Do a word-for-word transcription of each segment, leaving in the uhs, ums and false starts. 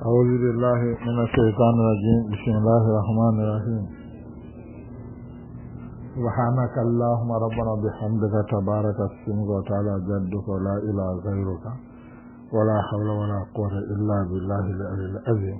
أعوذ بالله من الشيطان الرجيم. بسم الله الرحمن الرحيم. سبحانك اللهم ربنا بحمدك تبارك اسمك وتعالى جدك ولا إله غيرك ولا حول ولا قوة إلا بالله العلي العظيم.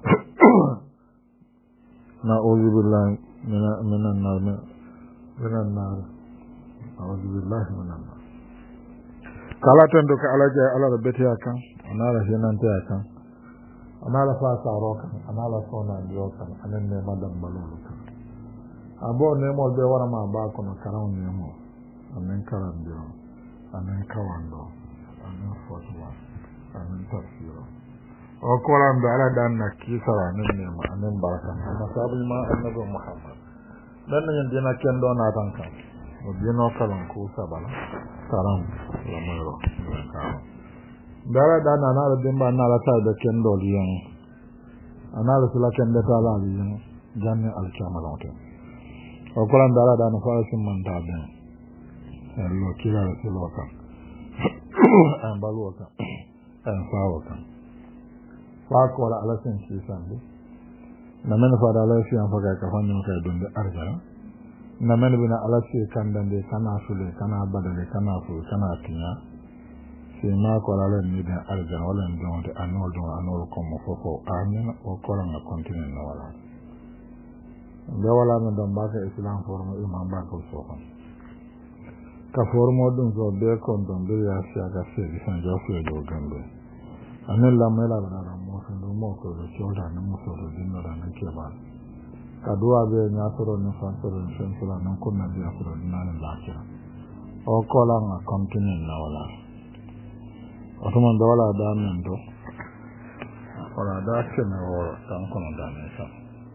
نعوذ بالله من من النار من النار أعوذ بالله من النار. kala tendo ka alaja ala beti akan anala hinante akan anala fa saroka anala sona ndioka anen ne madam balulu kan abo ne mo be wara ma ba ko no karam ne mo anen karam dio anen kawando anen fotwa anen tafsiro o ko ran da ala dan na kisara ne ne ma anen baraka amma sabu ma annabi muhammad dan ne dina kendo na tan kan o dino kalan ko sabala karam la mero karam dara dana na la dimba na la ta da kendo liyan ana la sula kendo ta la liyan janne al kamalate o kuran dara dana fa sun man ta ben lo kila la sula ka an balu ka an fawo ka fa ko la ala sen shi sande na men fa da la shi an fa ka ka fanni ka dunde arjara na men bina alasi kandande kana sule kana badale kana fu kana tinya se ma ko la ni da arja wala ndon de anol don anol ko mo fofo amen o ko la continue na wala be wala na don ba ka islam formo imam ba ko so ko ka formo dun so be ko don be ya sia ga se di san jo fu do gambe anen la mela na mo so do mo ko do so da na mo so do dinno da na ke ba kadua be nyasoro ni fasoro ni sensula na kunna bi afro na na lakira o kola nga continue na wala otuma ndo wala da mendo wala da kene o tan kono da ne sa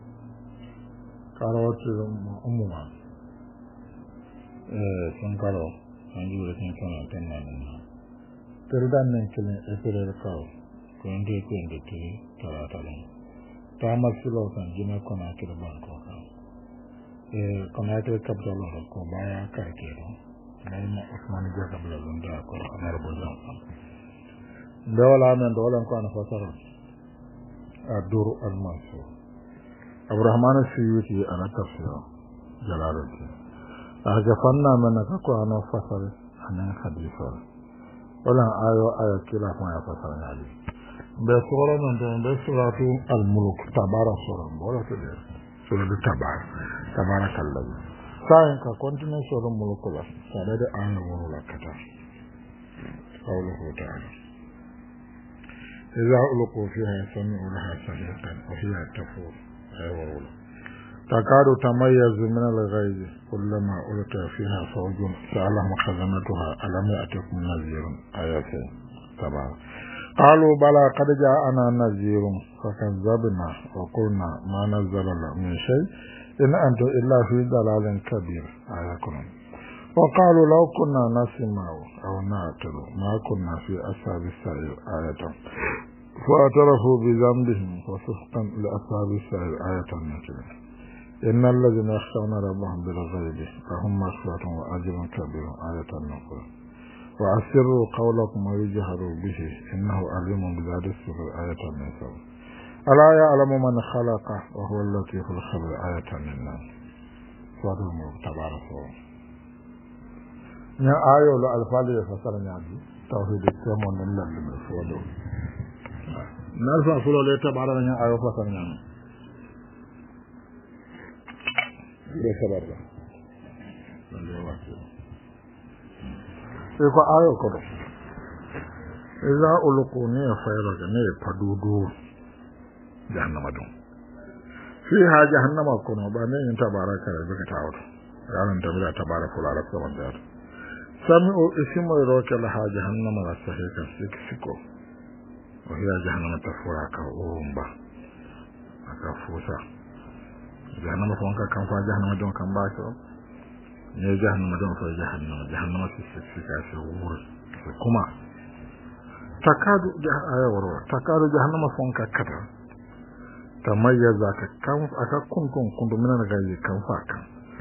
karoti umuma eh son karo anju re tin kono tan na na terdan ne kele e pere ka ko inde ko inde ti tara tara Tama silo kan jina kona kira banko kan. Eh kona kira capital ko baya kai kero. Naima Osman jaga bela lunda ko amar bojan. Dawala men dolan ko ana fasara. Adur al-Mansur. Abrahman Suyuti ana tafsir Jalaluddin. Aga fanna men ka ko ana fasara anan hadisa. Wala ayo ayo kila ko ya fasara ngali. Be sura non de suratu al-mulk tabara sura bola to de sura de tabara tabarakallah sai ka continue sura mulk la sada de an wala kata qawluhu ta'ala idza ulqu fiha sami'u laha sadiqan wa hiya tafur aywa takadu tamayyazu min al-ghayz kullama ulqa fiha fawjun sa'alahum khazanatuha alam ya'tikum nadhirun ayatu tabara قالوا بلى قد جاءنا نذير فكذبنا وقلنا ما نزل الله من شيء إن أنتم إلا في ضلال كبير آيكم وقالوا لو كنا نسمع أو نعقل ما كنا في أصحاب السعير آية فاعترفوا بذنبهم وسحقا لأصحاب السعير آية مثل إن الذين يخشون ربهم بالغيب لهم مغفرة وأجر كبير آية نقول وأسروا قولكم ويجهروا به إنه عليم بذات الصدور آية النساء ألا يعلم من خلق وهو اللطيف الخبير آية الناس سورة الملك تبارك وتعالى يا آية الألفاظ يفسر نادي توحيد السمون لله بالسودو نرفع فلو لي تبارك يا آية فسر نادي بسبب الله sai ko ayo ko do iza ulqu ne fayra ne padudu jahannama don fi ha jahannama ko no ba ne tabaraka da baka tawo ranan da bila tabaraka la rabba wa ta'ala sami'u ismu roka la ha jahannama la sahika sikiko wa hiya jahannama tafura ka umba aka fusa jahannama ko kan fa jahannama don kan ba shi ne jahannama don fa jahannama jahannama su sika shi wuri kuma takadu aya waro takadu jahannama fon ka kata tamayyaza ka kan aka kuntun kundu minan gaji kan fa kan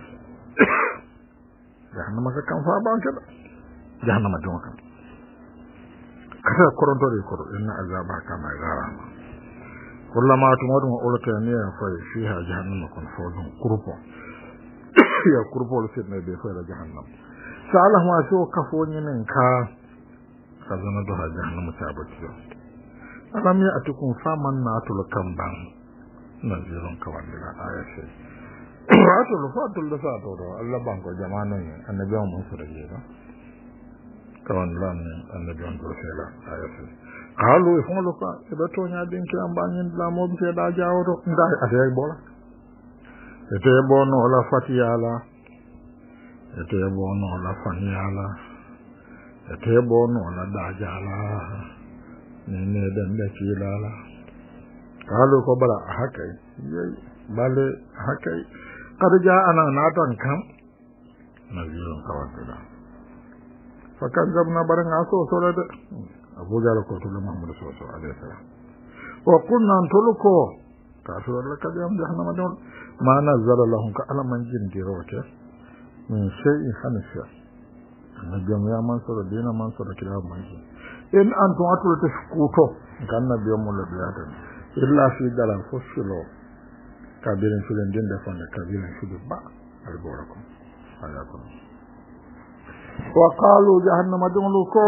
jahannama ka kan fa ba ka jahannama don kan kasa koronto de koro inna azaba kama gara kullama tumadu ulka ne ya fa fiha jahannam kun fawzun kurpo ya kurpo le fitna be fa jahannam salah ma so kafo nyinin ka kazana do jahannam ta batiyo alam ya atukum faman natul kamban nazirun kawandira ayati watul fatul da sato do Allah banko jama'an ne annabi mu su rage ba kawandira ne annabi on do sela ayati qalu ifulu ka ibato nya din ki ambanyin la mo bi da jawo do nda ate bola ete bono la fatiyala ete bono la faniyala ete bono la dajala ne ne dan da kilala kalu ko bala hakai yayi bale hakai kad ja'ana natan kam nazirun kawatila fakan zabna barang aso sore de abu jara ko to muhammad sallallahu alaihi wasallam wa kunna antuluko kafir la kadam jahannama don ma nazala lahum ka alaman jindirote min shay'in hanasha annabiyam ya mansura dina mansura kila manji in antum atul tashkuto kan nabiyam la biyatan illa fi dalal fushilo kabirin filen din da fanda kabirin fidu ba albораkum ayakum wa qalu jahannama dunluko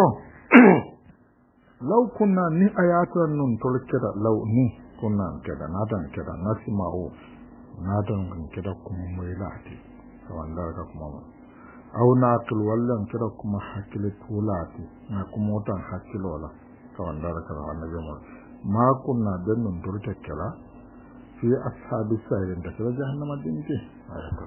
law kunna ni ayatan nun tulkira law ni kunna kada natan kada nasma'u natan kada kuma mai lati wanda ka kuma au natul wallan kada kuma hakile tulati na kuma tan hakilola wanda ka annabi mu ma kunna dan nun tulkira fi ashabi sayyid da kada jahannama dinke ayata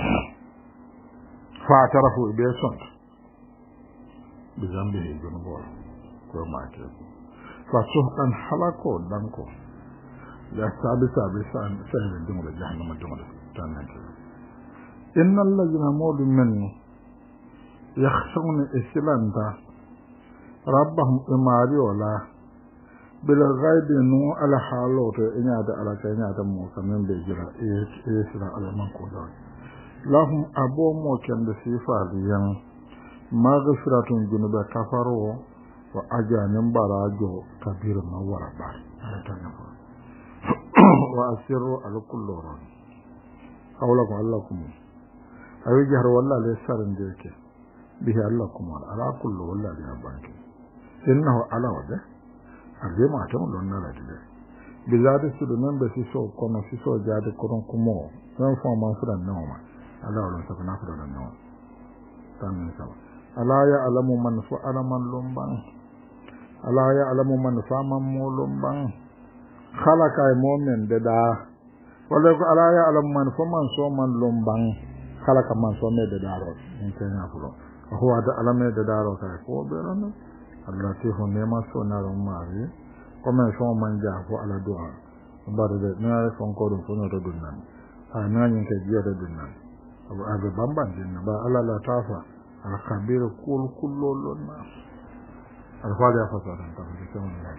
fa tarafu ibeson bizambi junubo ko maake fa suhkan halako danko ya sabi sabi san sai dingo da jahannama dingo da tanake innal ladina mawdu min yakhshawna islanda rabbahum imari wala bil ghaibi nu ala haloto inya da ala kanya da mu kamen be jira eh sira alaman ko da lahum abo mo kan da sifa liyan maghfiratun junuba kafaru wa ajanin barajo kabir mawara ba ta nafa wa asirru al kullu ran qawlakum allakum ayi jahar wallahi le sarin da yake bihi allakum ala kullu wallahi ya banki innahu ala wada arbe ma ta mun na radile biladi su da nan da su so kono su so jade koron kumo san fa ma su da nawa ala wala ta na fara da nawa tan ne sawa ala ya alamu man fa'ala man lumban ala ya alamu man faman mulumban khalaqa mu'min da da wala ko ala ya alamu man faman so man lumban khalaqa man so me da daro in kai na fulo huwa da alame da daro kai ko berana Allah ti ho ne ma so na ro mari kuma so man ja ko ala du'a ba da na fon ko dun fono to dunnan ha na yin ke jiya da dunnan abu abu bamban din ba ala la tafa al khabir kul kullun na alfada fasara ta cikin wannan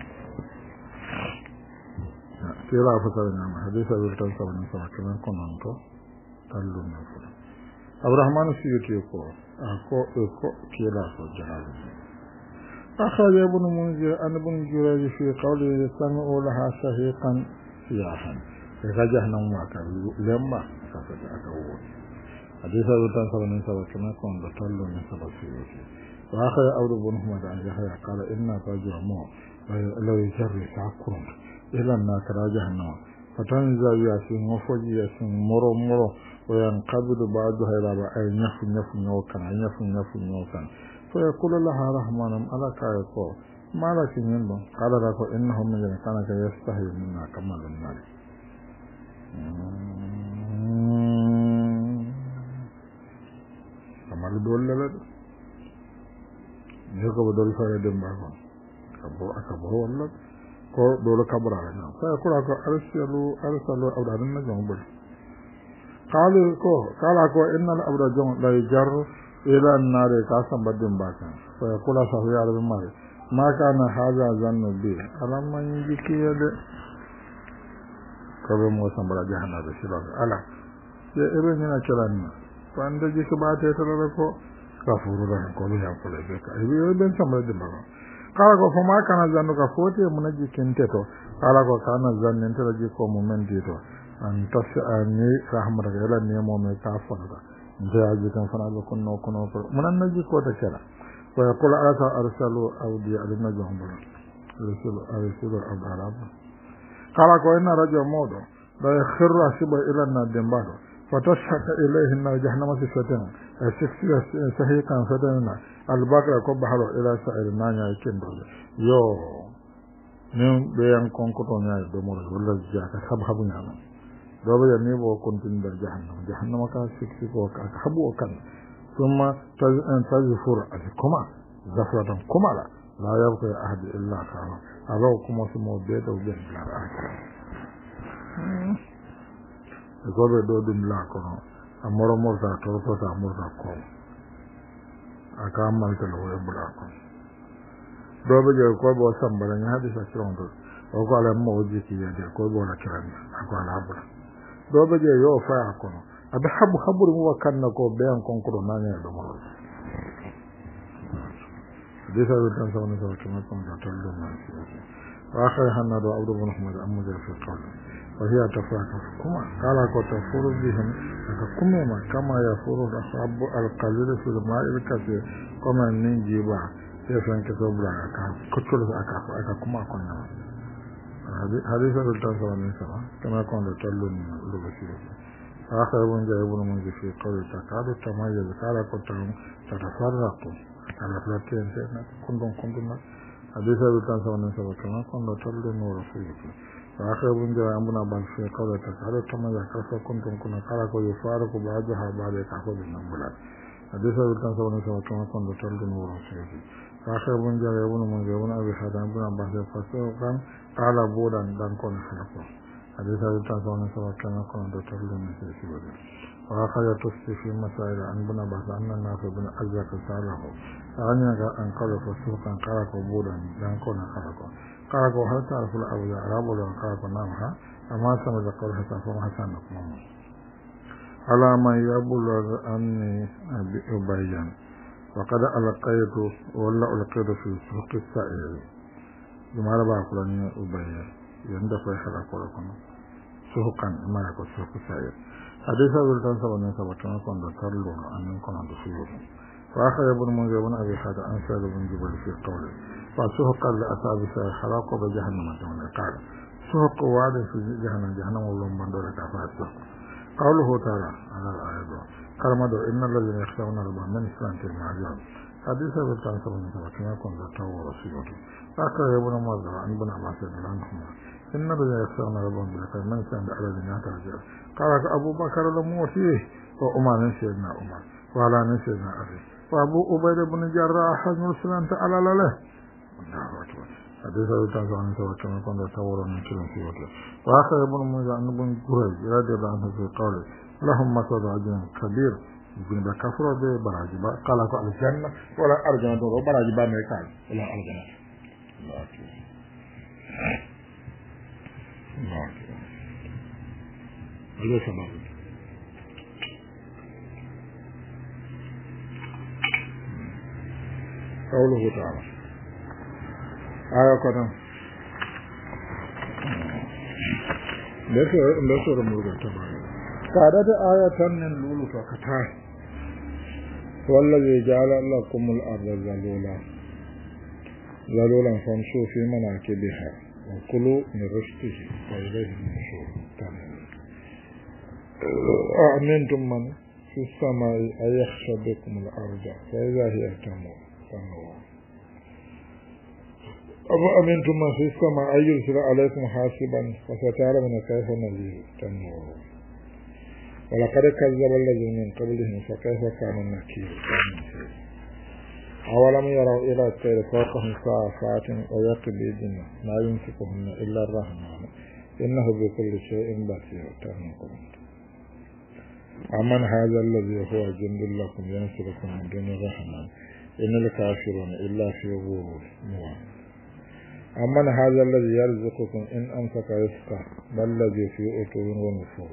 kira fasara na hadisa wirtan sabon sa kan konanto tallun na fara abrahman siyuti ko ko ko kira so jahal akhaj ibn munzir an ibn jurayj fi qawli sami'u laha shahiqan siyahan kaga jahannam wa ka lemma saka ta dawo hadisa wirtan sabon sa kan kon tallun na sabon siyuti وآخر أول بن حمد عن جهية قال إنا فاجع مو لو يجري ساكرون إلا الناس راجعنا فتنزل ياسين وفجي ياسين مرو مرو وينقبض بعضها إلى أي نف نف نوكان أي نف نف نوكان فيقول لها رحمن ألا كايكو ما لك ينبغ قال لك إنهم من جنة كانت يستحي منا كمال النار كمال دول لك ne ko dol fare dem ba ko kabo akabo wala ko dole kabra na fa ko ko arsalu arsalu awdan na jong bul qalu ko kala ko innal abda jong la jar ila an-nar ka san badin ba kan fa ko la sahu ya rabbi mare ma kana haza zannu bi alam man yiki yade ko be mo san bara jahannama be sila ala ya irin yana kiran wanda jike ba ta tare ko kafuru da ko ya kula da ka ibi ben samar da ba kala ko fama kana zanu ka fote mun jikin teto ala ko kana zanni entela jikko mo men dito an tasa ni rahmata yala ne mo me ka fara nde aji kan fana be kunno kuno ko munan na jikko ta kala wa yaqulu ata arsalu awdi alina jahmala rasul arsalu abarab kala ko inna rajo modo la yakhiru asiba ila na dembado fatashaka ilayhi na jahannama sifatan asiksiya sahiqan fatana albakra ko bahalo ila sa'ir nanya kendo yo nen be yan konkoto nyaay do mo wala jaka hab habu nyama do be ni bo kontin ber jahannam jahannam ka siksi ko ka habu kan thumma tazfur kuma zafratan kumala la yabqa ahad illa kana alo kuma sumo be do be la ko be do dum la ko amoro mo sa to to sa mo sa ko aka mal to lo e bula ko do be je ko bo sambara nya hadisa kirondo o ko ala mo jiki ya de ko bo la kiran ko ala bula do be je yo fa ko abe habu habu mo kanna ko be an kon ko na nya do mo disa do tan sawna so to ko da tan do ma wa akhir hanna do abdu bin muhammad amma da fi qawli wa hiya tafaka kuma kala ko tafuru bihim aka kuma ma kama ya furu ashabu al-qalil fil ma'il kathir kuma nin jiba sai san ke so bra aka kutul aka aka kuma konna hadisa da ta sawa ne sama kama kon da tallun da basira akhir bun ja ibn munzi fi qawli takadu tamayyaz kala ko tan tatafarraqu ala platin sai kundon kundon hadisa da ta sawa ne sama kama kon da tallun wa rasulullah akhir bun ja amuna ban fi qawli takadu tamayyaz kala kundon kuna kala ko yufaru ba'daha ba'da ka ko bin bulat hadisa da ta sawa ne sama kama kon da tallun wa rasulullah akhir bun ja ibn munzi ibn abi hadan bin abbas fasuqan qala budan dan kon halako hadisa da ta sawa ne sama kama kon da tallun wa rasulullah wa akhir tusfi fi masail an bin abbas anna nas bin azzaq salahu anya ga an qala fasuqan qala ko budan dan kon halako qala ko hatta al awla arabu dan qala ko namha amma sama da qala hatta fa hasan kuma ala ma yabulagh anni abi ubayyan وقد ألقيت ولا ألقيت في سوق السائل لما ربع قلني أبي يندفع حلا قلنا سوقا ما يكون سوق السائل حديث أبو الدان سبحانه سبحانه كنا ترلون أن يكون عند سيور وآخر ابن منذر بن أبي حاتم عن سعد بن جبل في قوله فسوقا لأصحاب السائل حلاق بجهنم كما قال سوق وعد في جهنم جهنم ولهم بندور كفاته قوله تعالى على الآية كرمدو إن الذين يخشون ربهم من إسلام المعجم حديث أبو الدان سبحانه كما كنا تور رسوله آخر ابن منذر عن ابن عباس عنهما إن الذين يخشون ربهم بالخير من إسلام الذين يتعجل قال أبو بكر لموتيه وأمر سيدنا عمر وعلى سيدنا علي وأبو عبيد بن جراح حزم السلام تعالى له الله أكبر حديث أبو الدان سبحانه كما كنا تور من كلام سيوته وآخر ابن منذر عن ابن جريج رضي الله عنه في قوله لهم مثل عجل كبير يقول بكفر ببراجبا قال قال الجنة ولا أرجنا دور براجبا ميكال ولا أرجنا الله أكبر الله أكبر هذا سبب قوله تعالى آية قدم ليس ليس رمضان تبارك كادت آية من لولو فكتاه والذي جعل لكم الأرض ذلولا ذلولا فامشوا في مناكبها وكلوا من رزقه وإليه النشور أأمنتم من في السماء أن يخسف بكم الأرض فإذا هي تمور أفأمنتم من في السماء أن يرسل عليكم حاسبا فستعلمون كيف نذير تمور ولقد كذب الذين من قبلهم فكيف كان النكير أولم يروا إلى الطير فوقهم صافات ويقبضن ما يمسكهن إلا الرحمن إنه بكل شيء بصير أمن هذا الذي هو جند لكم ينصركم من دون الرحمن إن الكافرون إلا في غرور أمن هذا الذي يرزقكم إن أمسك رزقه بل الذي في أطول ونفور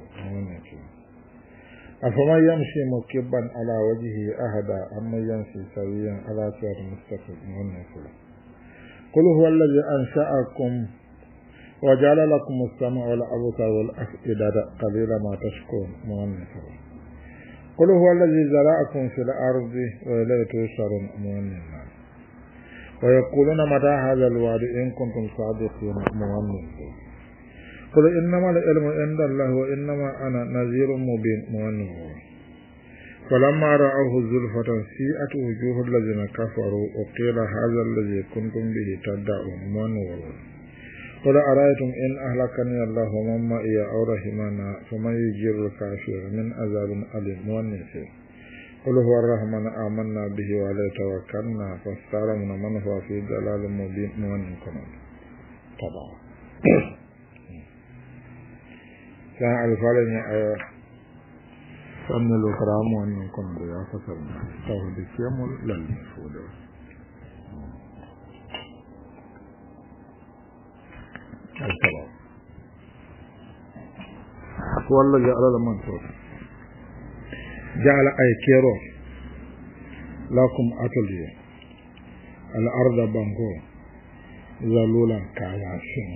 أفمن يمشي مكبا على وجهه أهدى أما يمشي سويا على صراط مستقيم والنفور قل هو الذي أنشأكم وجعل لكم السمع والأبصار والأفئدة قليلا ما تشكرون مؤنثا قل هو الذي زرعكم في الأرض وإليه تحشرون مؤنثا ويقولون متى هذا الوعد إن كنتم صادقين مؤنثا قل إنما العلم عند الله وإنما أنا نذير مبين مؤنثا فلما رأوه زلفة سيئت وجوه الذين كفروا وقيل هذا الذي كنتم به تدعون مؤنثا قل أرأيتم إن أهلكني الله ومن معي أو رحمنا فمن يجير الكافر من عذاب أليم مؤنثا قل هو الرحمن آمنا به وعليه توكلنا فاستعلمنا من هو في ضلال مبين مؤنثا طبعا كان الفعلين فأن الأخرى مؤنثا يا فسرنا توحيد الشيم للمفعول السلام هو الذي جعل المنصور جعل أي كيرو لكم أتلي الأرض بانكو ذلولا كالعشين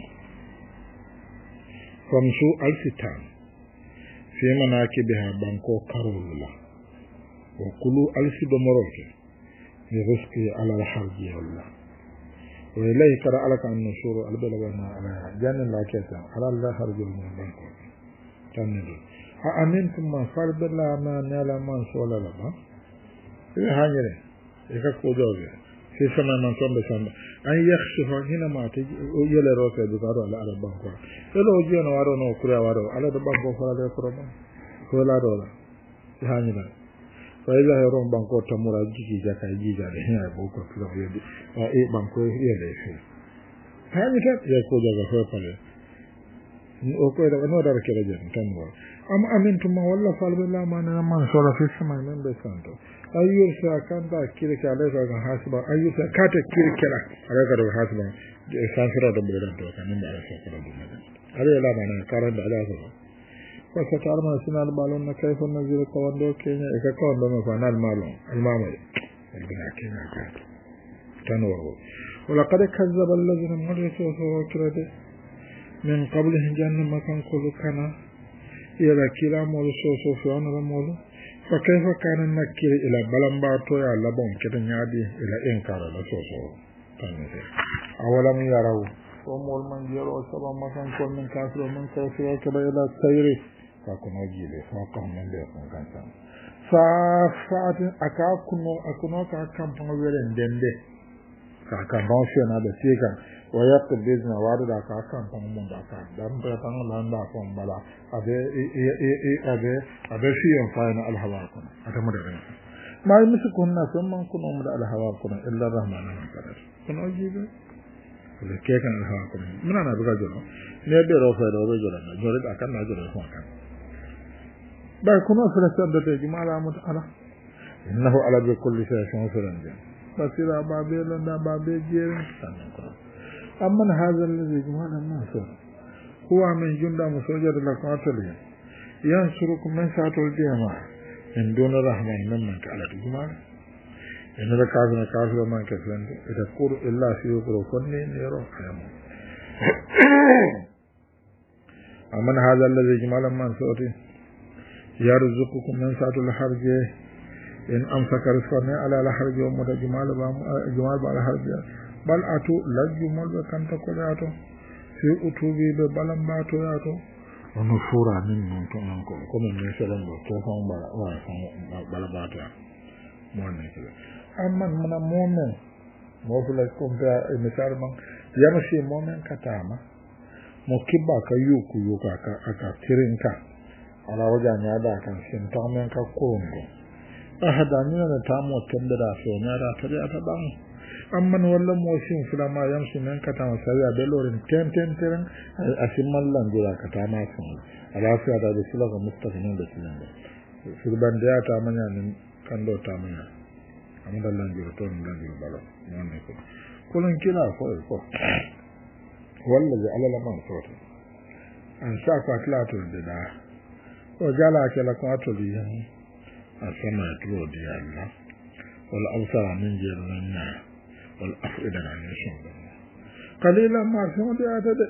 فامشوا الفتان في مناكبها بانكو كارولا وكلوا ألف دمروك برزقه على الحرب والله وإليه كرا لك أن نشور البلغنا على جان الله كيسا على الله خرج من بانكو تنظر أأمنتم من فرد الله ما نال من سولا لما إذا هانيري إذا كودوغي في سماء من سوم بسام أن يخشف هنا ما تجي يلا روسة بكارو على على بانكو إلا وجينا وارو نو كريا وارو على بانكو فلا ده كرما كولا دولا هانيري فإذا هرون بانكو تمورا جيجي جاكا جيجا هنا بوكو كلا يدي إيه بانكو يلا يفي هانيري يكودوغي فيبالي أوكي ده أنا دارك رجال تنور أم أمنتم والله فالبلا ما أنا ما شاء الله في السماء من بسانتو أيوة سأكان دا كيرك على ذلك حاسبا أيوة سأكات كيرك على على ذلك حاسبا سانسرا دبلان تو كان ما أعرف كذا دمنا عليه لا ما أنا كارن على ذلك فستعلم سنال بالون كيف نزل كواندو كينيا إذا كان لما فنال مالون المامي البنا كينيا تنور ولقد كذب الذين مرسوا وكرده من قبله جنة مكان كل كان إلى كلا مول سوسو فيون المول فكيف كان نكير إلى بلم باتو يا لبون كده نادي إلى إنكار لسوسو تنزل أولم يروا ومول من يروا سبا مكان كل من كافر من كافر كده إلى السير فكنا جيلي فقام من ليكم كان ففات أكاكنو أكنو كاكام فنويرين دندي كاكام بانشينا بسيكا ويقت بيزنا وارد أكاكام فنمون داكام دام بيطان لاندا فن بلا أبي أبي أبي فيهم فاين الهواكم أتمدرين ما يمسكونا ثم كنا مد الهواكم إلا الرحمن المكرر كنا أجيبه لكيكا الهواكم من أنا بقى نبي روفا روفا جلنا جرد أكان نجرد فاكان باي كنا فرسان دتي جمالا متعلا إنه على بكل شيء شمسران جان بسيرا بابي لندا بابي جيرين أمن هذا الذي جمالا الناس هو من جند مسوجر لكاتلي ينصركم من ساعة الجامع من دون رحمة ممن كالت جمالا إن الكافر كافر ما كفلن إذا قول إلا في يقرأ فني نيرو حيامون أمن هذا الذي جمالا من سوتي يرزقكم من ساعة الحرج إن أمسك رزقنا على الحرج ومد جمال جمال على الحرج بل أتو لجمال بكم تقولاتو في أتوبي ببلم باتو ياتو ونفورا من نونتو نونكو كم من سلام بتوفان بلا بلا باتو مؤمن كذا أما من مؤمن موفلا كونتا مثال من يمشي مؤمن كتاما مكبا كيوكو يوكا كا تيرينكا ala wajen ya da kan shin ta men ka kurungo ahada ni na ta mo tanda da so na da ta da ta ban amma wallan mo shin fila ma yam shin nan ka ta ma sai da lorin ten ten ten asin mallan jira ka ta ma sun ala sai da da sila ga mustaqin da sila da surban da ta manya nin kan do ta manya amma da lan jira to nan jira balo wannan ko kullun kila ko ko wallahi alala man so an sa ka klato da وجعل لكم أطليا السماء ترود يا الله والأبصار من جرنا والأفئدة عن يشون قليلا ما سمعت أتد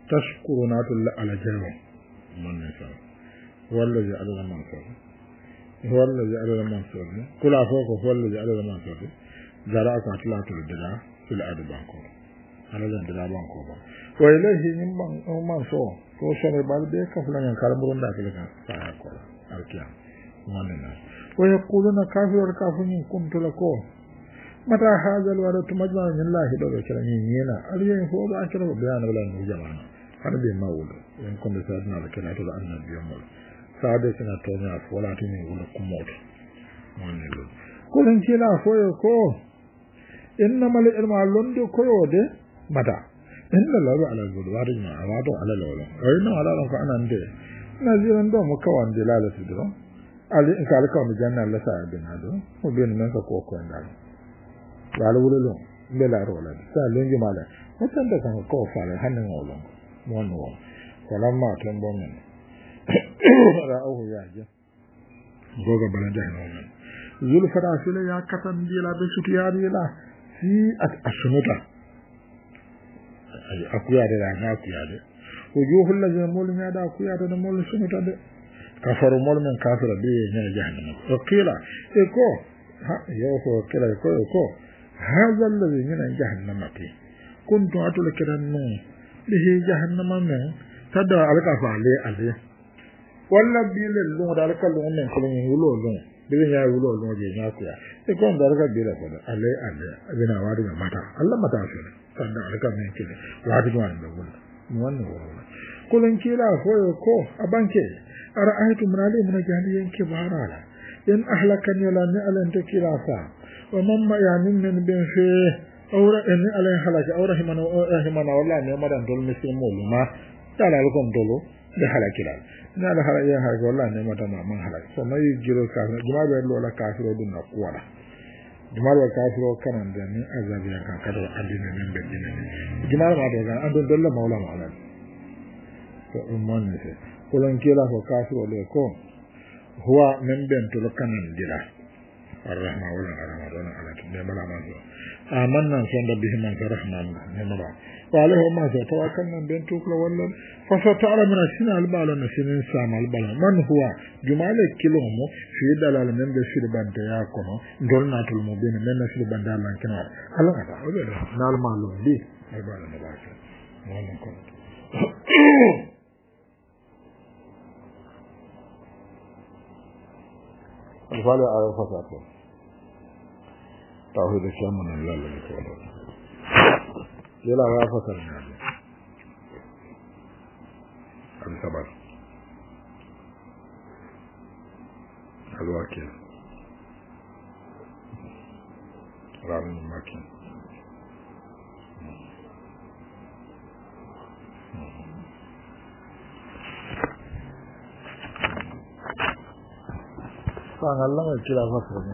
tashkurunatu ala jawa man ne sa wallahi ala man sa wallahi ala man sa kula foko wallahi ala man sa gara ka tlatu dala fil adu banko ala dan dala banko ba wa ilahi min ban man so ko sore balbe ka fulan kala burun da kala ka ko alkiya man ne wa yaquluna kafir kafun kuntu lako mata hadal wa tumajma lillahi do be kala ni yena aliyen fo ba akira bayan wala ni jamana har be mawul en kon be sadna la kala to annabi yamul saade sina to na wala tini wala kumoto man ne lo ko len kila fo ko innamal ilmu londo koyode mata inna la ala al-budwari ma awado ala lolo ayna ala ko anande naziran do mo kawande lalati do ali in kala ko mi janna la sa bina do mo ben men ko ko ndal wala wulolo bela rola sa lengi mala otanda kan ko fala hanen wolo mo no wala ma tan bo men ra o yaje goga bala jahno men zul farasila ya katan dila be sutiyari la si asumuta ay akuya de la na akuya de wujuhul ladina mulmi da akuya de mul sumuta de kafaru mul men kafira de ne jahannam o qila e ko ha yo ko kila ko ko hadha alladhi min jahannam ti kuntu atul kirannu bihi jahannam men tada alka faale ale walla bile lu da alka lu men ko ni wulo lu bile nya wulo lu je nya akuya e ko ndar ka bile ko ale ale abina wadi mata Allah mata shi tanda alka men kile wadi wan da wulo wannan wulo kullun kila ko ko abanke ara ayatu munali mun jahiliyan kibarala in ahlakani la na'lan takilasa wa mamma yamin min bin fi awra in alay halaka awra himana himana wallahi ne madan dol muslimu ma tala alkom dolo da halakila na da halaya har wallahi ne madan man halak so mai jiro ka juma be lola kafiro dun na kuwala juma be kafiro kanan da ni azabi kan kada addini min be dinne juma ma do ga andon dolla maula maula so umman ne kullun kila ko kafiro le ko huwa min bentu kanan dira arrahma wala arama dona ala ne bala ma so amanna sonda bihi man rahman ne mala wala ho ma so tawakkalna bentu kula wala fa satara min asina albala na sinin sama albala man huwa jumale kilomo fi dalal men be shir bante ya kono dolna tul mo ben men shir banda lan kana ala kada o be nal malo di albala ne ba so wala ko الفعل على فساته توحيد الشام من الله الذي تعالى يلا يا فسر النبي الصبر الواكل رامي الماكين Sang Allah nggak kira maksudnya.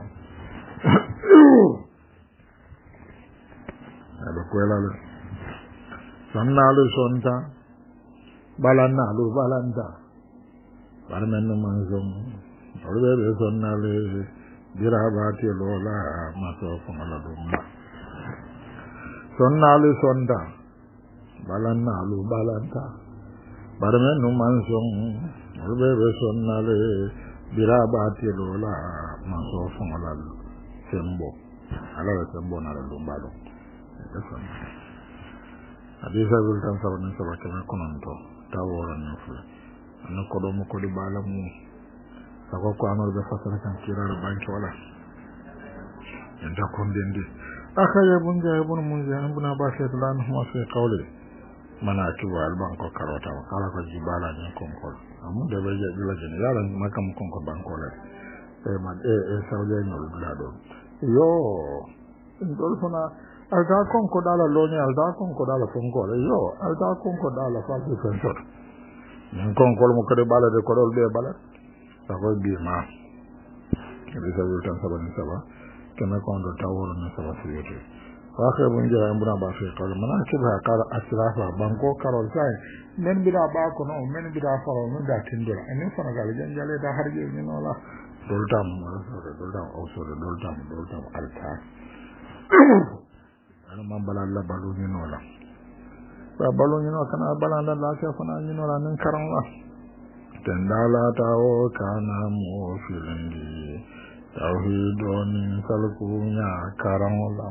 Ada kue lalu. Sanna lu sonta, balana lu balanta. Barmen manzum. Oleh itu sanna lu dirabati lola masuk pengalat rumah. Sanna lu sonta, balana lu balanta. Barmen manzum. Oleh itu sanna lu birabati lola maso fongalal sembo ala sembo na lo mbalo eso hadisa bil tan sabana sabaka na kononto tawora na fu an ko do mo ko di balamu sako ko anol be fasara kan kirar banki wala enda kon dendi akaya bunja ibn munja ibn abbas lan ma fi qawli manaki wal banko karota kala ko jibala ni kon ko amu de be je la jeni yala makam kon ko banko le e ma e e sawle no la do yo ndol fona alda kon ko dala lo ni alda kon ko dala kon ko le yo alda kon ko dala fa di sensor ni kon ko mo ko de bala de ko dol be bala sa ko bi ma e sa wil tan sabani saba kana kon do taworo na saba fiyote waxe bu njira mbuna ba fi ko mana ci ba kala asrafa banko karol sai men bi da ba ko no men bi da faro no da tindura en fana gal janjale da harje ni no la doltam doltam o so doltam doltam alta ana mambala la balu ni no la ba balon yino kana balanda lafiya fana yino la nin karanwa tendala tawo kana mo filindi tauhidoni salkunya karanwa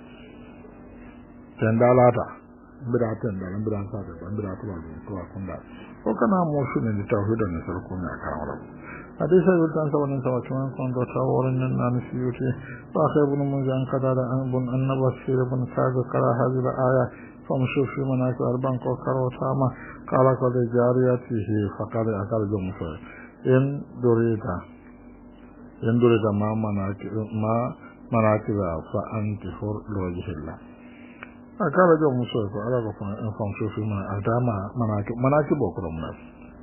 tendala ta bida tendala bida sa da bida to ba to akunda ko kana mo filindi tauhidoni salkunya karanwa hadisa bultan sawan sawan kan kon do taworin nan siyuti fa khaybun mun jan kadara an bun annabasir bun kaga kala hadila aya فمشوا في مناكب أربان كوكر وطامة قال قد جاريته فقال أكال جمسوي إن دريتا إن دريتا ما مناكب ما مناكب فأنت فور لوجه الله أكال جمسوي فقال فمشوا في مناكب مناكب وكرم ناس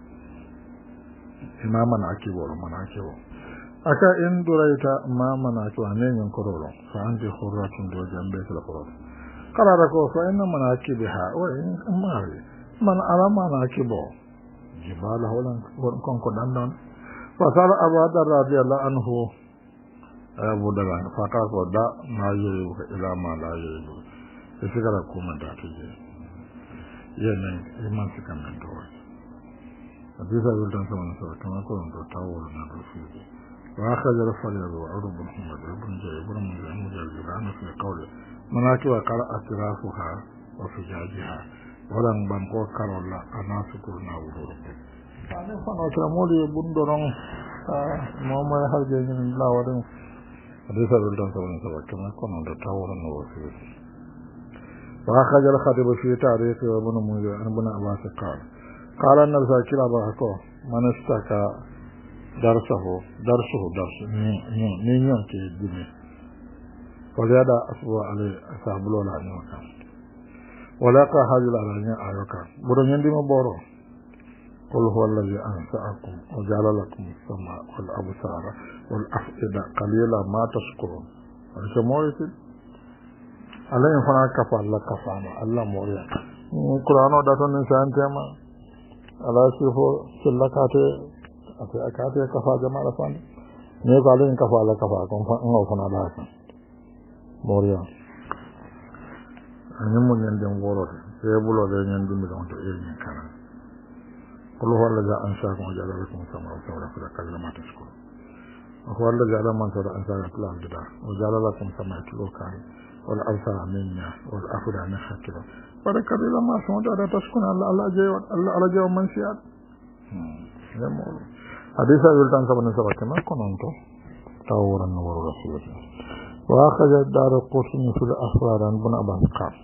ما مناكب ولا مناكب أكا إن دريتا ما مناكب أنين ينكرون فأنت خرات لوجه بيت الخرات قال ركوا فإن مناكبها وإن ماري من على مناكبه جبال هولن كون كدندون فصار أبو ذر رضي الله عنه أبو ذر فقال دا ما يريبك إلى ما لا يريبك يسكر كوما داتجي ينين إيمان سكمن دوي حديث أبو ذر سمعنا سورة كما كنت تاول نادو فيه وأخرج الفريض وعرب بن حمد بن جاي بن مجاهد عنه في قوله مناكب قال أطرافها وفجاجها ولن بانكو كارولا أنا سكرنا وروركم فأنا فانا مولي بندرون موما يحرجي من الله ورم حديث الولدان سبحانه وتعالى كما كنا نتطورا وفيه وأخرج الخطيب في تاريخ وابن مجاهد عن ابن عباس قال قال النبي صلى الله عليه وسلم من اشتكى درسه درسه درس نينيون كي الدنيا وزاد أسبوع عليه أسابلو لا نيوكا ولاقى هاجل على نيا آيوكا بدون يندي مبورو قل هو الذي أنسأكم وجعل لكم السماء والأبصار والأفئدة قليلا ما تشكرون ولكن موريتي عليه فنا كفى الله كفانا الله موريا القرآن وداتون نسان تيما على سيفو سلكاتي أتي أكاتي كفى جمال فان نيكو عليه كفى الله كفاكم فأنه فنا لاسا Moria ani mo nyande ngoro te bulo de nyande mi don to e ni kana ko lo wala ja an sa ko jala ko sama ko wala ko kala ma tasko ko wala ja man to an sa ko la da o jala la ko sama ko kan wal alfa minna wal afra na hakira baraka de ma so da da tasko Allah Allah je Allah Allah je man siat ya mo hadisa wiltan sabana sabata ko non to tawran no rasul وأخذ الدار القطني في الأسرار عن بن أبا قال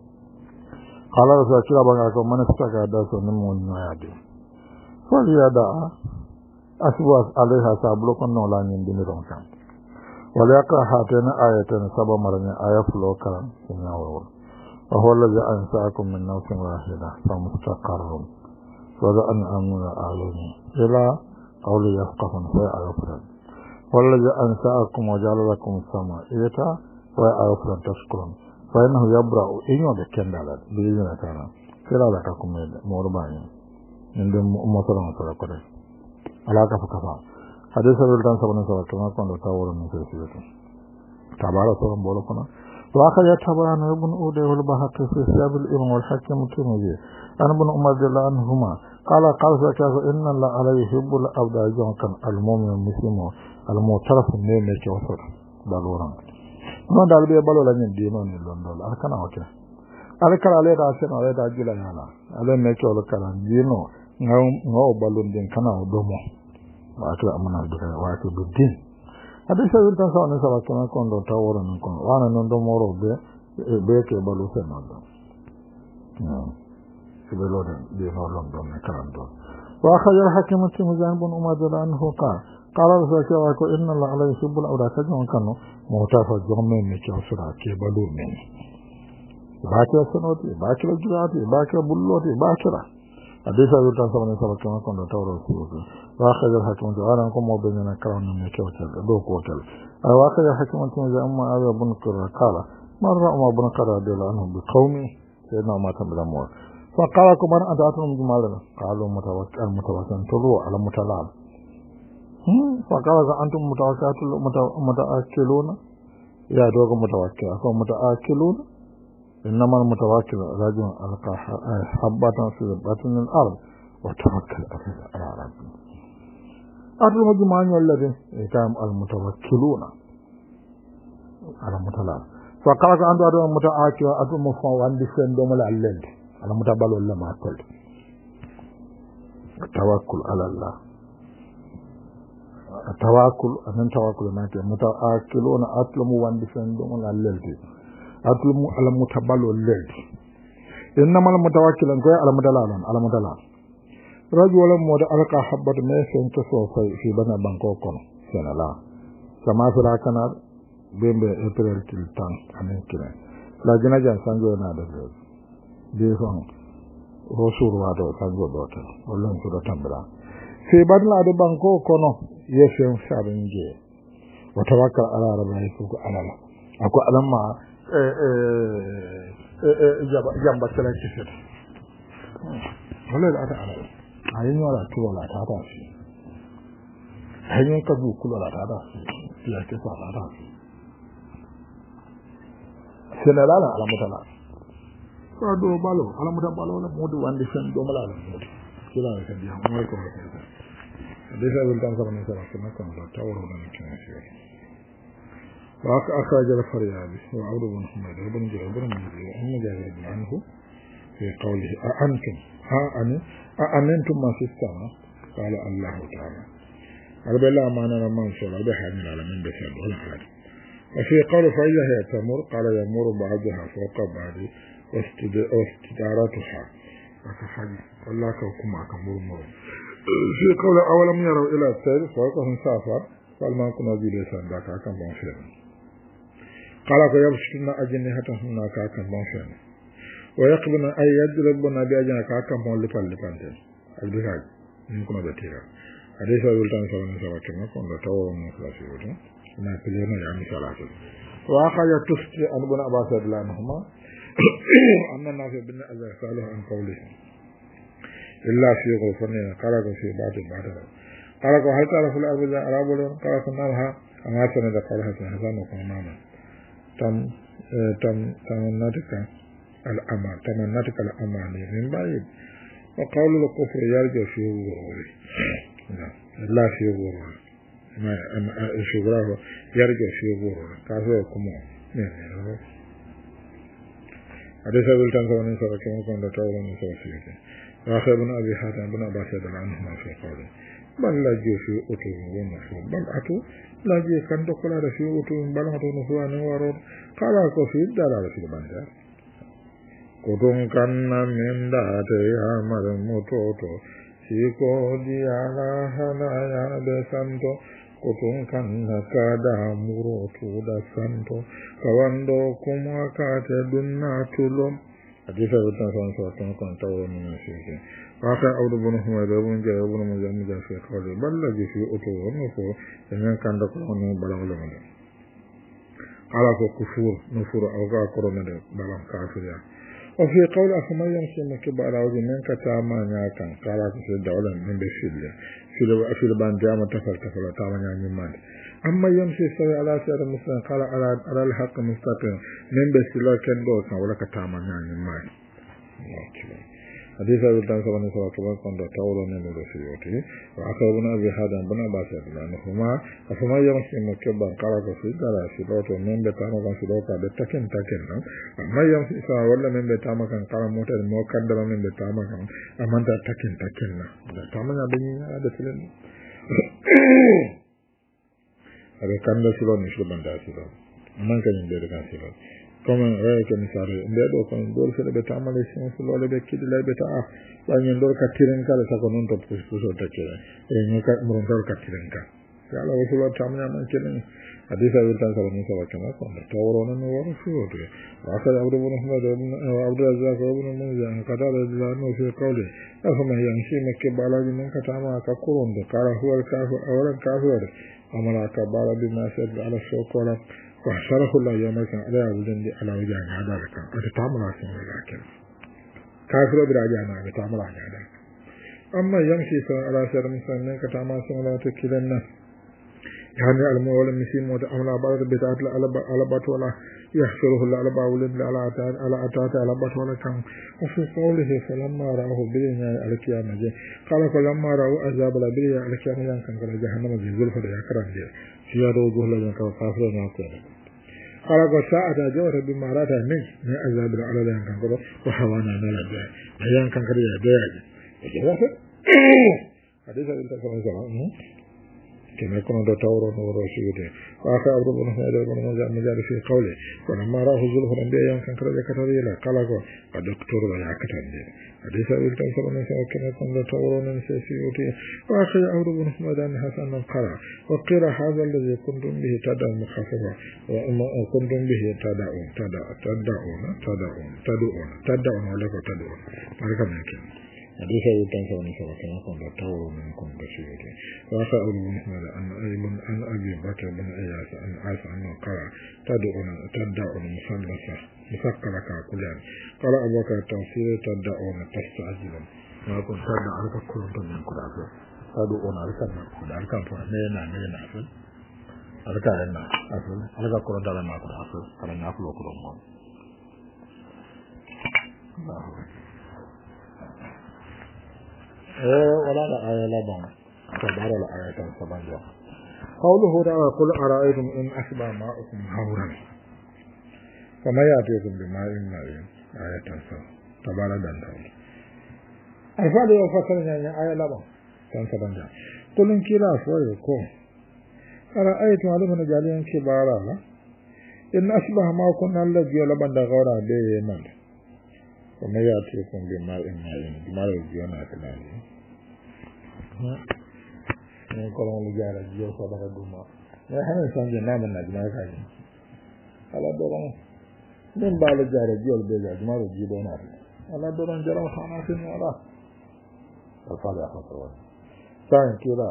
قال رسول الله بقى من استقى داسو نمو نيادي فليدع أسواس عليها سابلوك النولا يندين رمكان وليقع هاتين آيتين سبا مرنين آية فلوكا سنعور وهو الذي أنساكم من نفس واحدة فمستقر وذا أن أمن عليهم إلى قول يفقهن في آية والذي أنساكم وجعل لكم السماء إيتا وأعرفنا تشكرون فإنه يبرأ إنه بكندالات بإذن تعالى فلا لكم مورباني من دون مصر مصر كده على كفا كفا حديث الولدان سبحانه وتعالى كما كنت تاور من سيسيته تبارك سورة بولكنا وآخر يتبعان ابن أودي والبحث في سياب الإمام والحكم الترمذي عن ابن عمر رضي الله عنهما قال قال زكاه إن الله عليه يحب الأبداع كان المؤمن المسلم المعترف بالنعمة وصر بالوران ما دال بي بالو لا نين دينو ني لون دول اركنا وكي alkala le da sen ale da jila yana ale ne ke wala kala dino ngaw ngaw balon den kana odomo wa to amana dira wa to bidin ade sa wirtan sa ne sa wa kana kondo taworo non kon wana non do moro be be ke balu sen non no se be loden de no lon don ne kan do wa khayr hakim timizan bun umar anhu qala qala rasulullah ko inna la alayhi subul awda kajon kanu motafa jomme ne ke usura ke balu men باكر سنوتي باكر جراتي باكر بلوتي باكر حديث أبي تان سبحانه وتعالى كما كنا تورو سيوتي وآخر الحكم تعالى أنكم وبيننا كرام من كوتل دو كوتل وآخر الحكم تعالى أما أبي بن كرة قال مرة أما بن كرة رضي الله عنه بقومي سيدنا ما تم الأمور فقال لكم أنا أدعتهم جمالا قالوا متوكل متوكل تلو على متلال فقال أنتم متوكلون يا دوغ متوكل أكو متأكلون إنما المتوكل رجل ألقى حبة في بطن الأرض وتوكل على ربه أدل مجمعين الذي كان المتوكلون على متلا فقالك أنت أدل المتآكل أدل مفهوم وأن بسين دوم العلل على متبال ولا ما أقول التوكل على الله التوكل أن توكل ناكي متآكلون أطلم وأن بسين دوم العلل أطلم على متبال والليل إنما المتوكل أنت على متلالون على متلال رجل مود ألقى حبة ميسين تصوفي في بنا بانكوكون سنلا كما في الكنار بين إبريل كيلتان أمين كنا لكن أجا سانجو نادر بيفون رسول وادو سانجو دوتر ولن سورة تنبرا في بنا أدو بانكوكون يسين شابنجي وتوكل على ربنا يسوك على الله أكو ألما جنب سلكتشر ولا لا تعالى ayin wala tuwa la ta ta shi ayin ka bu kula la ta ta shi ya ke sa ta ta shi sene la la ala mutala ko do balo ala mutala balo la modu wande sen do mala la modu kila la ka dia mo ko ko de sa wil tan sa ne sa ko na ko la tawro na ke na shi wa ka akhraj al faryabi wa abdu bin humayd ibn jarir ibn mujahid anna jabir bin anhu في قوله أأنتم ها أنا أأمنتم ما في السماء قال الله تعالى أربع الله معنا من شاء الله بحر من العالمين بسبب ولا حاجة وفي قول فإذا هي تمر قال يمر بعضها فوق بعض واستدارتها وكحاجة والله كوكما كمر مر في قول أولم يروا إلى السير فوقهم سافر قال ما كنا جيد يسان ذاك أكم بانشير قال فيبشتنا أجنحتهم أكم بانشير ويقبلنا أي يضربنا بأجنك أكم هون لفال لفالتين البهاج نكون بتيرا حديث أولتان سوى نسوى كما كنا تورون نسلاسي وجه ما كلنا يعني سلاسي وآخر يتسكي أن ابن عباس رضي الله عنهما أن الناس بن أزا سألوه عن قوله إلا في غرفنين قالوا في بعض بعض قالوا هل تعرف الأرض جاء أرابل قالوا نالها أما سنة قالها سنحسان وقماما تم تم تم ناتك الأمان تمنتك الأمان من بعيد وقول الكفر يرجع في غروره لا في غروره ما شغله يرجع في غروره كافر كمو حديث أبو التان سوى نسوى كما كنت تقول نسوى سيئة وآخر ابن أبي حاتم بن عباس يدل عنهما في قوله بل لا جي في أطوه ونفوه بل أتو لا جي كان تقول هذا في أطوه بل أتو نفوه نوارون قال أكو في الدار في البندر Kudung kanna minda te amar mutoto siko di ala halaya de santo kudung kanna kada muroto da santo kawando kuma kate dunna tulum hadisa betan sanso tan kan tawo ni sike waka awdu bunu huwa da bun je bunu mo jami da fe khale balla ji fi oto wono ko en kan da ko no balawlo mo ala ko kufur nufur awga korona de balam kafiriya وفي قول أخما يمشي مكبا على وجه من كتاما ناكا قالا كسي الدولة من بسيلة في البان جامع تفل تفل تاما ناكا أما يمشي سوي على سير المسلم قال على الحق مستقيم من بسيلة كن دوكا ولا كتاما ناكا حديث أبي الدان سبحانه وتعالى كنت تقولون من رسيوتي وأخذ ابن أبي حاتم بن عباس لأنهما أفما يمشي مكبا قال كسي قال سيلوت من بتاما كان سيلوكا بتكين تكين أما يمشي سوى ولا من بتاما كان قال موتر موكدر من بتاما كان أما أنت تكين تكين بتاما نبني هذا سيلين هذا كان سيلون يشلو بندا سيلون أما كان يندير كان سيلون comme eh ke misare mbe do ko dol fele be tamale sin so lole be kidi lay be ta ah wa nyen dol ka tiren kala sa ko non to pus pus o takere e nyen ka mo dol ka tiren ka yalla wo so tamnya man kelen hadisa wil tan sa ni sa wa kana ko to woro non woro fu o de wa ka abdu bin ahmad abdu razak ibn munzan ka da da no fi qawli afama yamshi makke balaji man ka tama ka kuron de kala huwa ka awran ka huwa amala ka bala bi ma sa'd ala shawqala وحشره الله يومك على وجند على وجهه هذا كان أتتعامل على ذلك كافر براجعنا أتتعامل على ذلك أما يمشي على سر مسلمين كتعامل على تكلنا يعني المولى مسيم وتأمل بعض بتاعت على بات ولا يحشره على باولد على أتات على أتات على بات ولا كان وفي قوله فلما رأوه بلينا على كيامة قال فلما رأوا عذاب البلية على كيامة كان كلا جهنم جزول فلا يكرم جل سيادة جهلا كان كافر ناقل قال قصاعة جوهر بمارات من من عذاب على ذلك كان كلا وحوانا نلا جاء بيان كان كلا جاء جاء حديث الانتقام كما يكون هذا تورو نورو شيوده وآخر أبو بن حميد بن مجال في قوله ولما راه ظلف الأنبياء كان كرجة كتريلا قال قد دكتور ولا كتريلا حديث أبو التنصر من سوى كما يكون هذا تورو من سيوده وآخر أبو بن حميد أن حسن القرى وقيل هذا الذي كنتم به تدعون مخافرة وكنتم به تدعون تدعون تدعون تدعون تدعون تدعون ولا تدعون هذا من كان حديث أبو التنصر من سوى كما يكون هذا تورو منكم بشيوده وآخر أبو بن حميد أن أيمن أن أبي بكر بن إياس أن عاش أنه قال تدعون تدعون مثلثة مثقلة كاكلان قال أبو بكر التفسير تدعون تستعجلا ما كنت تدع عليك كل من كل عفو تدعون عليك كل عليك مينا مينا عفو عليك عنا عفو عليك كل دار ما كل عفو على ناكل وكل مون الله إيه ولا لا آية لا بان تبار الآية سبحانه قوله تعالى قل أرأيتم إن أصبح ماؤكم غورا فما يأتيكم بماء معين آية تبار دندان الفعل يفسر يعني آية لا بان سبحانه قل إن كلا فويكم أرأيتم على من جالين كبارا إن أصبح ماؤكم الذي لبن غورا بيمن فما يأتيكم بماء معين بماء الجنة كلامه ne kolon lu jaara jiyo so daga duma ne hanen sanje namen na juma kaji ala doron den ba lu jaara jiyo be ja juma ro jido na ala doron jaram khana tin wala fala fatwa tan kira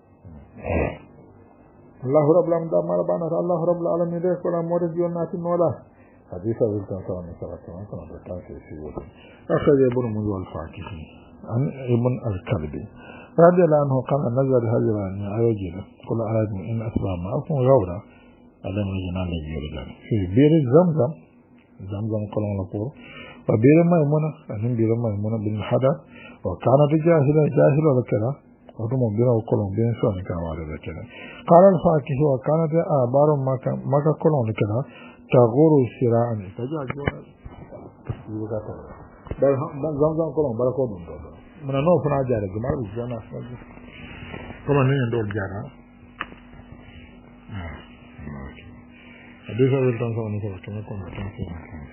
Allah rabbul alamin da marabana Allah rabbul alamin de ko la mode jiyo na tin wala hadisa wil tan sawan sallallahu alaihi wasallam ta ce shi wato akhaj ibn mujal fakihi an ibn al-kalbi رضي الله عنه قال نزل هجر عن عيوجنا قل أرادم إن أسبع معكم غورا ألم يجنان لجيرجان في بير زمزم زمزم قلون لقور وبير ميمونة أنهم بير ميمونة بن الحدث وكانت جاهلة جاهلة وكذا وهم بير وقلون بين سوان كوارد وكذا قال الفاكه وكانت آبار مكا قلون لكذا تغور سراعا فجاء جوال زمزم قلون بركو دون دون mana no fana jara gumar bu jana sabu kuma ne ndo jara ah hadisa wil tan sawu ko tan ko tan ko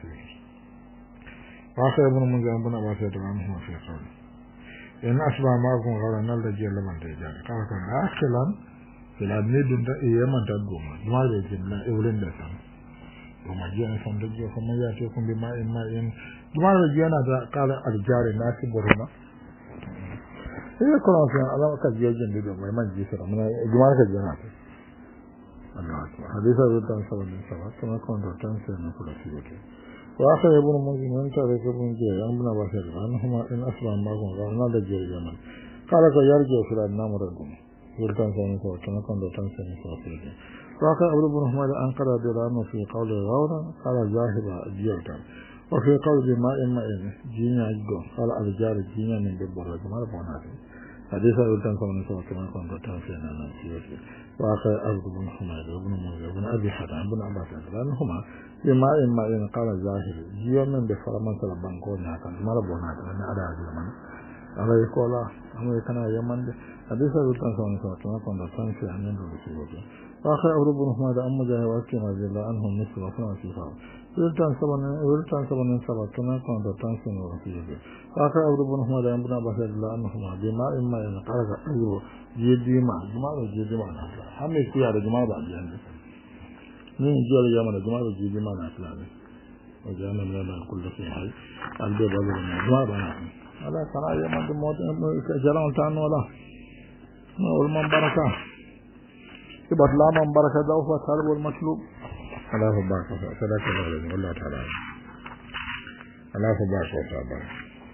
waxa ibn munzir ibn abbas da anhu fi qawl in asba ma kun gara nal da jella man da jara ka ka aklan ila nedun da yaman da goma ma da jinna ewlen da san to ma jena san da je kuma ya ce kun bi ma in ma in ma da jena da kala aljari nasi boruma sai ko na ala ka je jin da mai man ji sara mun jumar ka jana ta Allah akbar hadisa da tan sawan sawa kuma kon da tan sai na kula shi yake wa akha ibn mujin man ta da ibn ji an buna ba sai an huma in asla ma gon ga na da je jana kala ka yarje fira na muragun yur tan sawan sawa kuma kon da tan sai na sawa yake wa akha ibn muhammad an qara da rana fi qawli rawra qala zahiba jiyata wa fi qawli ma'in ma'in jinya go qala al-jar jinya min debora jumar bonati حديث أول كان كمان سواء كمان كان تانسين أنا سيوتي وآخر أبو بن حميد وابن موسى وابن أبي حاتم بن عباس لأنهما بما إما إن قال الظاهر يوم من بفرمان سلا بانكون كان ما ربنا أنا أرى اليمن على يقول أما كان يمن حديث أول كان كمان سواء كمان كان تانسين أنا سيوتي وآخر أبو بن حميد أم جاه وأكيم رضي الله عنهم مثل وفنا في فاو ولتان سبنا ولتان سبنا سبا كمان كان تانسين وفيه آخر أبو بن حميد أم بن عباس رضي الله عنهما بما إما إن قال أيوه جديما جماعة جديما هم يسير جماعة بعد يعني من جل يوم الجماعة جديما نافلة وجانا من الله كل شيء حي البيت هذا الجماعة بنا على كنا يوم الموت جلنا تان ولا والمن بركة يبقى لا من بركة ذوق وثالب والمطلوب الله فبارك وصدق الله والله تعالى الله فبارك وصدق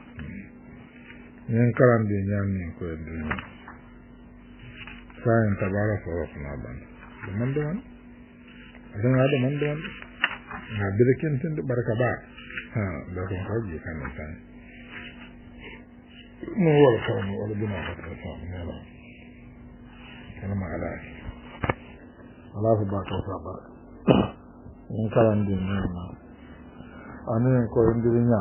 من كلام دينيان من كل دين سائن تبارك ورحمة الله mande man ada mande man na birekin tin baraka ba ha da ko haji kan tan no wala kan wala bina ka ta ne la kana ma ala ala ba ka ta ba in kalan din ne ma ani ko indirinya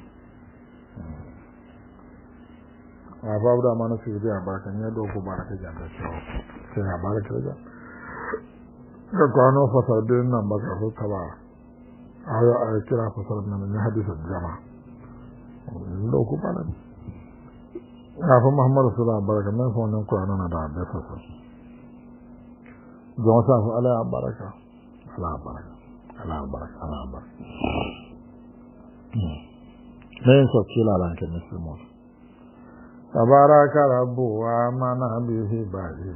a babu da mana su biya barka ne do ko baraka jan da cewa sai ya baraka da da kwano fasar din nan baka so ta ba ayo a kira fasar nan ne hadisin jama'a do ko baraka ya fa Muhammad sallallahu alaihi wasallam baraka nan ko nan kwano na da da fasar don sa fa ala baraka ala baraka ala baraka ala baraka ne so kila ran ke musulmi تبارك رب ومن به بعده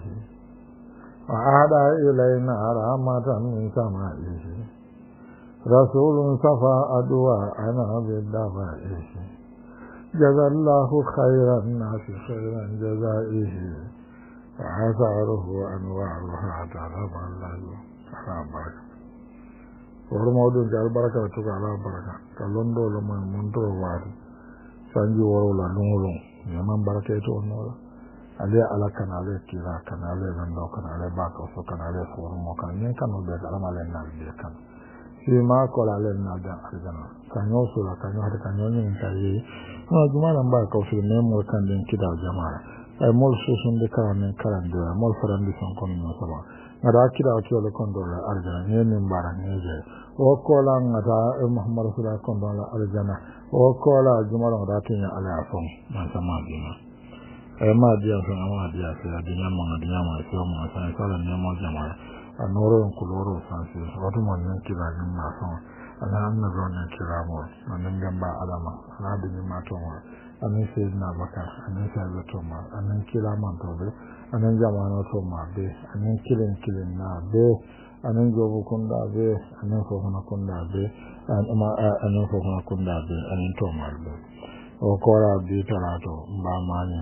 وأهدى إلينا رحمة من سمائه رسول صفى أدواءنا بالدفائه جزى الله خير الناس خيرا جزائه وآثاره أنواعها تعلم الله على بركة ورمودون جعل بركة وتوك على بركة كالوندو لمن منتر وارد سنجي ورولا نولون yaman baraka ito onora ale ala kanale kira kanale rando kanale baka so kanale formo kan yen kanu be alama le na be kan si ma ko la le na da arjana kanyo so la kanyo hada kanyo ni tayi no juma nan ba ko so ne mo kan den kida jama'a ay mol so sun de kan ne karan do mol faran di son kon no saba ngada kida o to le kon do la arjana ne min bara ne je o ko la ngada muhammad sallallahu kon do la arjana o ko la juma la ngada tin ala afon man sama dina ay ma dia so ma dia se adinya mo adinya ma so ma sa sala ne mo jama'a anoro ko loro sa se wato mo ne kida ni ma so ana na ro ne kira mo nan gamba alama na bi ma to mo anan sai na baka anan sai da to ma anan kira man to be anan jama'a no to ma be anan kilin kilin na be anan jobu kunda be anan ko hono kunda be ama anan ko hono kunda be anan to ma be o ko ra bi tara to ba ma ni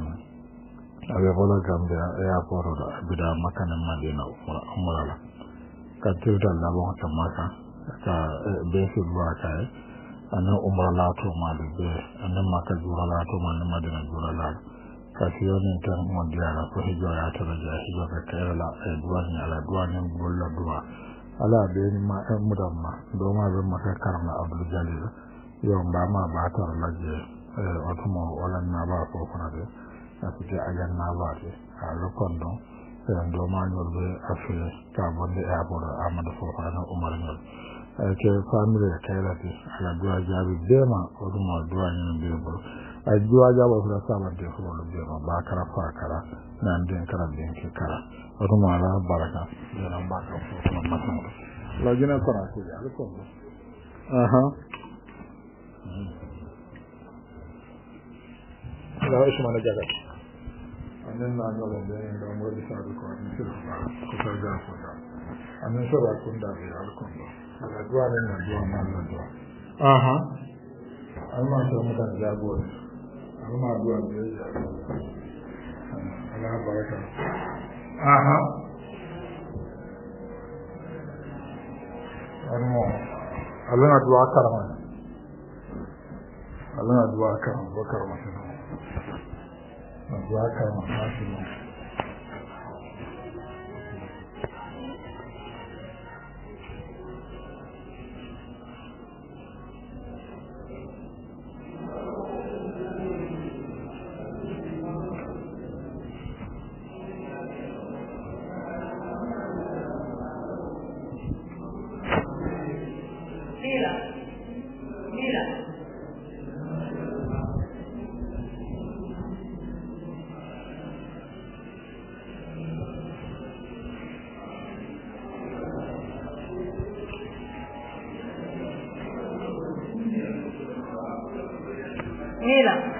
abe bola gambe ya poro da bida makanan madina umrala ka tilta da bon ta maka ka be su ba kai anan umrala to ma be anan maka jurala to ma ni madina jurala ka siyo ne tan mo diara ko hijo ya ta da hijo ka kai la e duwani ala duwani bolla duwa ala be ni ma e mudamma do ma be maka karna abdul jalil yo ba ma ba tar laje e otomo wala na ba ko kana de asike ayan na ba de ala kondo e do ma nyol be afi ka bonde e aboro amado fo kana umar nyol e ke family kai la de ala duwa jabi be ma otomo duwani be bo ajuwa jabo fura saban te furo lo bema ba kara fa kara nan den kara den ke kara wato mala baraka yana ba ka furo matan la gina kora ko ya ko aha la ish mana jaga anan na no le den da mo di sa ko ni sir ko ta ga ko ta anan so ba kun da ya ko la duwa ne na duwa ma na duwa aha amma to mutan jago amma duwa ne ya Allah baraka aha amma Allah na duwa karama Allah na duwa karama bakar masa na duwa karama nasu Mira.